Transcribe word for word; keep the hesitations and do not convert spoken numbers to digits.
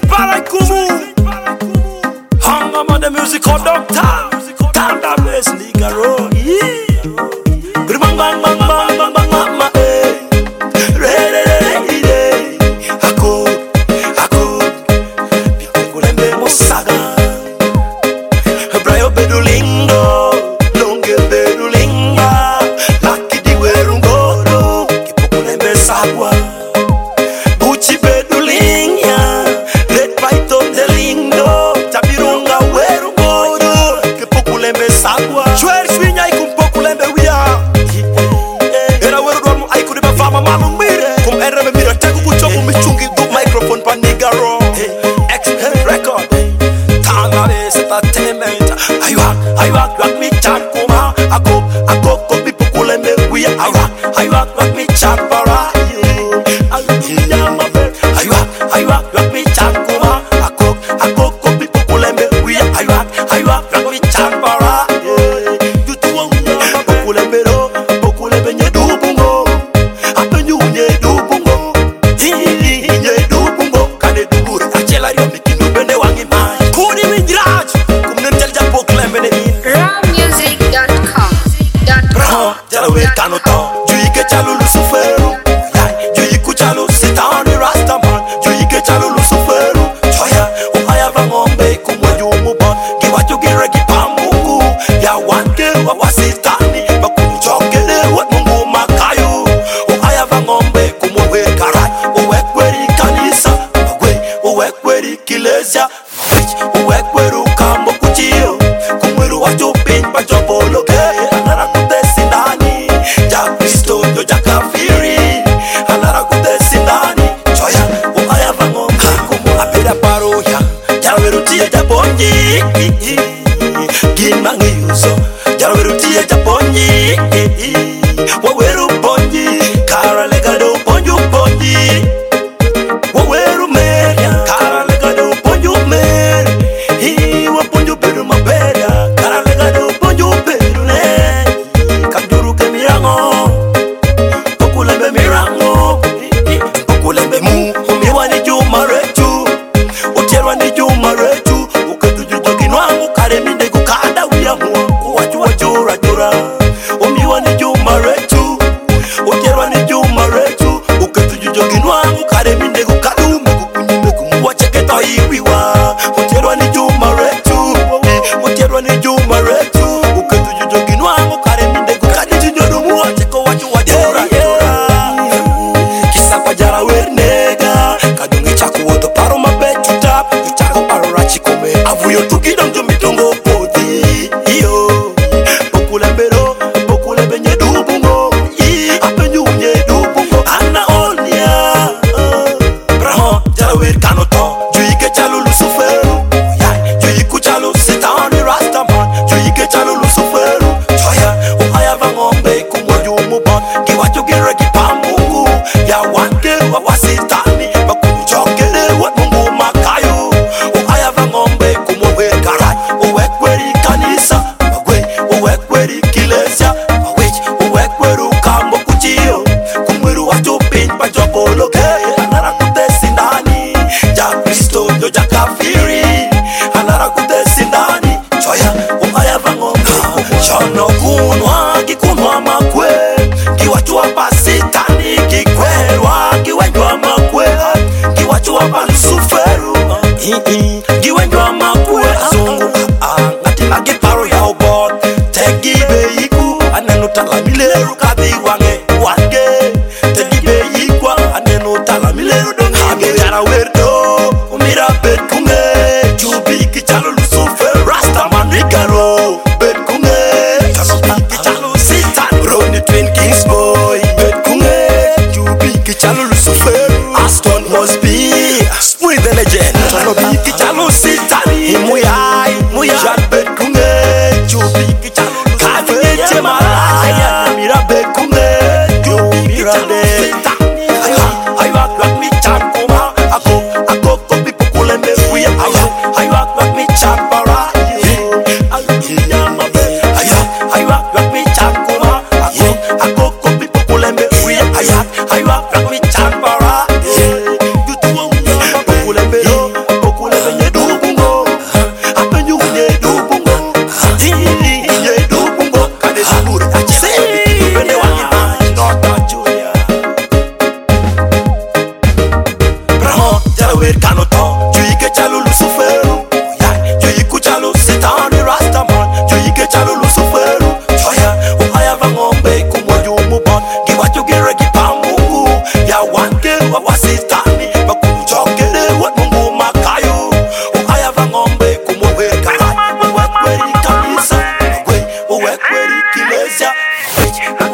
para kumu. Hanga man the musical doctor. Tanda bass nigga roll. Yeah. Bang bang bang bang bang bang bang bang. Re re re re. Ako ako. Kulembe mosaga. Brayo bedulindo. Longe bedulinga. Lucky di werungoro. Kipo kulembe sagwa. Buchi bedulinga. Red bite on the lindo. Tabirunga werungoro. Kipo kulembe sagwa. Chwer swinya ikumpo kulembe wia. Era weru dormu aiku di bafama malu mire. Kum era me mira taku kuchoku michungi du microphone pa nigga ro. X-Men record. Tanga is entertainment. Aywa, aywa, rock me chat kuma. Ako, ako, ko pipu kulembe wia. Aywa, aywa, rock me chat para. Aywa, aywa, aywa, rock me chat kuma. Ako, ako, ko pipu kulembe wia. Aywa, aywa, rock me chat para. You do want me kulembe ro, kulembe nye du bungo. Apenyu nye du bungo. Hili nye du bungo. Kane du bure, achela rio mikinu bende wangi mai. Kuni minjiraj, kumnem jal japo kulembe ne in. raw music dot com. Bro, jala we kano to, juyi ke chalo lu suferu. Yai, juyi ku chalo sitani rastaman. Juyi ke chalo lu suferu. Choya, umaya vangombe kumwaju mubon. Kiwa chugire kipamungu. Ya wanke wa wasitani. Bakunu chokele wat mungu makayu. Umaya vangombe kumwe karai. Uwe kweri kanisa. Uwe, uwe kweri kilesia. Uwe kweru kambo kuchio. Kumweru watu pin pa chopolo ke. Anara kutesi ndani. Ja Kristo yo ja kafiri. Anara kutesi ndani. Choya umaya vangombe kumu apira paroya. Jaraweru tia ja ponji. Gin mangi yuso. Jaraweru tia ja ponji. Waweru ponji. Kara legado ponju ponji. Waweru meria. Kara legado ponju meria. Hiwa ponju beru maberia. Kara legado ponju beru ne. Kanjuru ke mirango. Pokulembe mirango. Pokulembe mu. Umiwa ni juma rechu. Uterwa ni juma rechu. Uketujujo kinwangu kare minde kukada wia mua. Uwachu wachura jura. Umiwa ni juma rechu. Uterwa ni juma rechu. Uketujujo kinwangu kare minde kukadume kukunyime kumuwa cheketo iwiwa. Uterwa ni juma rechu. Uterwa ni juma rechu. Uketujujo kinwangu kare minde kukadume kumuwa cheko wachu wachura jura. Kisapa jara wernega. Kadungi chaku woto paro mabechu tap. Chako paro rachi kome. Avuyo tukidong jumitongo poti. Iyo. Pokulembe ro. Pokulembe nye dubungo. Apenyu nye dubungo. Ana onia. Braho jara wer kanoto. Juyi ke chalo lusuferu. Juyi ku chalo sitani rastaman. Juyi ke chalo lusuferu. Choya umaya vangombe kumwaju mubon. Kiwacho gira kipamungu. Ya wanke wa wasitani. Bakunu chokele wat mungu makayu. Umaya vangombe kumwe karai. Uwe kweri kanisa. Magwe uwe kweri kilesia. Mawich uwe kweru kambo kuchio. Kumweru watu pin pa jopolo ke. Anara kutesi ndani. Ja Kristo yo ja kafiri. Anara kutesi ndani. Choya umaya vangombe. Chono kunwa kikunwa makwe. Kiwachua pasitani kikwerwa. Kiwenjwa makwe. Kiwachua palusuferu. Kiwenjwa makwe. Zungu ngati lagi paro ya obot. Tegi beiku anenu talamileru kabi wange wange. Tegi beikwa anenu talamileru donge. Hage jara werdo umira bet kunge. Chubi kichalo lusufer rastaman rigaro. Bet kunge chubi kichalo sitan. Roni twin kings boy. Bet kunge chubi kichalo lusufer. Aston Mosby Smooth and legend. Chalo bi kichalo sitan. Imuyai muyai. Bet kunge chubi kichalo lusufer. Kanye malaya mira bet kunge chubi kichalo sitan. Aywa aywa rock me chat kuma. Ako ako ko pipu kulembe wia. Aywa aywa rock me chat para. Aywa aywa rock me chat kuma. Ako ako ko pipu kulembe wia. Aywa aywa rock me chat para. You do wer kano to Jui ke chalo lusuferu Yeah, jui kuchalo sitani rastaman Jui ke chalo lusuferu Choya, uhaya vangombe kumwaju mubon Giwachu gira kipamungu Ya wanke wa wasitani Bakumchokele wat mungu makayu Uhaya vangombe kumweka Uwekweri kanisa Uwekweri kilesia